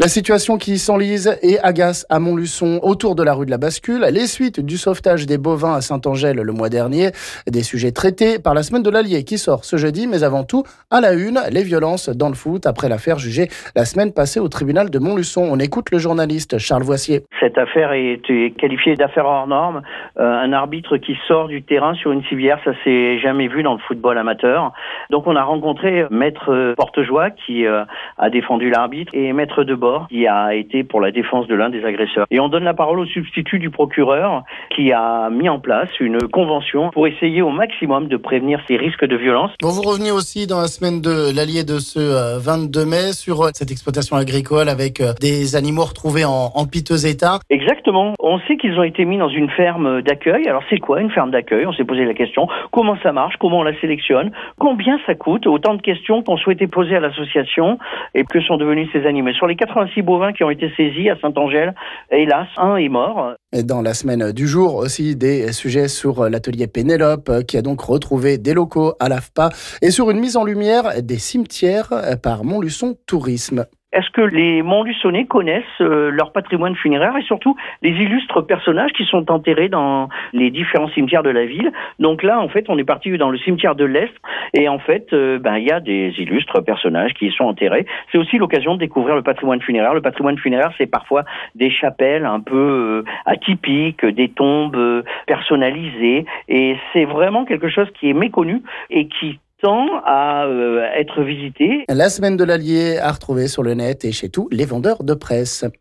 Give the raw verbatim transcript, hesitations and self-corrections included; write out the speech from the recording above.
La situation qui s'enlise et agace à Montluçon autour de la rue de la Bascule, les suites du sauvetage des bovins à Saint-Angèle le mois dernier, des sujets traités par la semaine de l'Allier qui sort ce jeudi, mais avant tout, à la une, les violences dans le foot après l'affaire jugée la semaine passée au tribunal de Montluçon. On écoute le journaliste Charles Voissier. Cette affaire est qualifiée d'affaire hors norme. Euh, un arbitre qui sort du terrain sur une civière, ça s'est jamais vu dans le football amateur. Donc on a rencontré Maître Portejoie qui euh, a défendu l'arbitre et Maître Debord qui a été pour la défense de l'un des agresseurs. Et on donne la parole au substitut du procureur qui a mis en place une convention pour essayer au maximum de prévenir ces risques de violence. Bon, vous revenez aussi dans la semaine de l'Allier de ce vingt-deux mai sur cette exploitation agricole avec des animaux retrouvés en, en piteux état. Exactement. On sait qu'ils ont été mis dans une ferme d'accueil. Alors c'est quoi une ferme d'accueil ? On s'est posé la question. Comment ça marche ? Comment on la sélectionne ? Combien ça coûte ? Autant de questions qu'on souhaitait poser à l'association et que sont devenus ces animaux. Sur les quatre-vingt-six bovins qui ont été saisis à Saint-Angèle, hélas, un est mort. Et dans la semaine du jour aussi, des sujets sur l'atelier Pénélope qui a donc retrouvé des locaux à l'A F P A et sur une mise en lumière des cimetières par Montluçon Tourisme. Est-ce que les Montluçonnais connaissent euh, leur patrimoine funéraire et surtout les illustres personnages qui sont enterrés dans les différents cimetières de la ville ? Donc là, en fait, on est parti dans le cimetière de l'Est et en fait, euh, ben il y a des illustres personnages qui y sont enterrés. C'est aussi l'occasion de découvrir le patrimoine funéraire. Le patrimoine funéraire, c'est parfois des chapelles un peu euh, atypiques, des tombes euh, personnalisées et c'est vraiment quelque chose qui est méconnu et qui à euh, être visité. La semaine de l'Allier à retrouver sur le net et chez tous les vendeurs de presse.